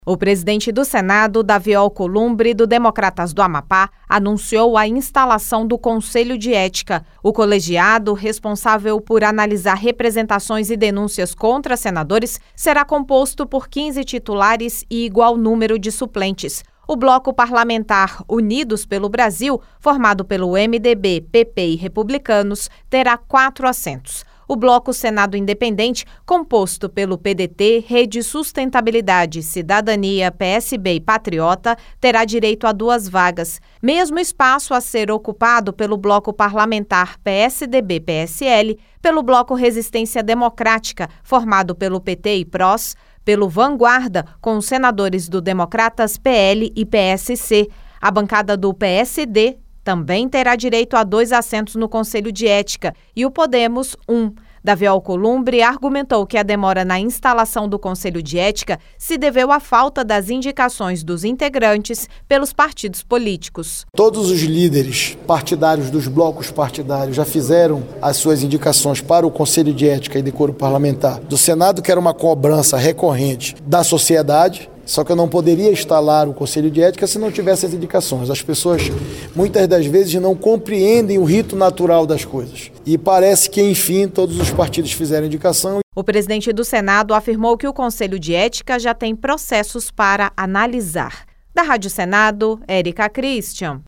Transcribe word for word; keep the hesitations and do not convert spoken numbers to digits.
O presidente do Senado, Davi Alcolumbre, do Democratas do Amapá, anunciou a instalação do Conselho de Ética. O colegiado, responsável por analisar representações e denúncias contra senadores, será composto por quinze titulares e igual número de suplentes. O bloco parlamentar Unidos pelo Brasil, formado pelo M D B, P P e Republicanos, terá quatro assentos. O bloco Senado Independente, composto pelo P D T, Rede Sustentabilidade, Cidadania, P S B e Patriota, terá direito a duas vagas. Mesmo espaço a ser ocupado pelo bloco parlamentar P S D B P S L, pelo bloco Resistência Democrática, formado pelo P T e P R O S, pelo Vanguarda, com os senadores do Democratas, P L e P S C. A bancada do P S D também terá direito a dois assentos no Conselho de Ética e o Podemos, um. Davi Alcolumbre argumentou que a demora na instalação do Conselho de Ética se deveu à falta das indicações dos integrantes pelos partidos políticos. Todos os líderes partidários dos blocos partidários já fizeram as suas indicações para o Conselho de Ética e Decoro Parlamentar do Senado, que era uma cobrança recorrente da sociedade. Só que eu não poderia instalar o Conselho de Ética se não tivesse as indicações. As pessoas, muitas das vezes, não compreendem o rito natural das coisas. E parece que, enfim, todos os partidos fizeram indicação. O presidente do Senado afirmou que o Conselho de Ética já tem processos para analisar. Da Rádio Senado, Érica Christian.